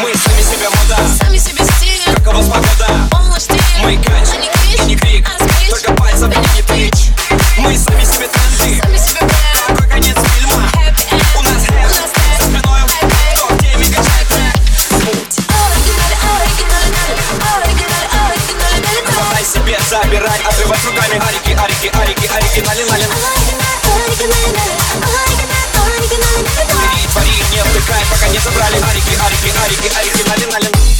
Мы сами себе мода, сами себе стиль. как у вас погода? Он наш стиль, Мы кач, а не крич, и не крик, а спич. только пальцем и не тычь. Мы сами себе тренды, Сами себе бренд. какой конец фильма? Happy end. У нас хэт, за спиной кто в теме качает трек. Хватай себе, забирай, отрывать руками арики, арики, арики, оригинали, налин. Твори, твори, не втыкай, пока не забрали арики, арики, арики, оригинали, налин.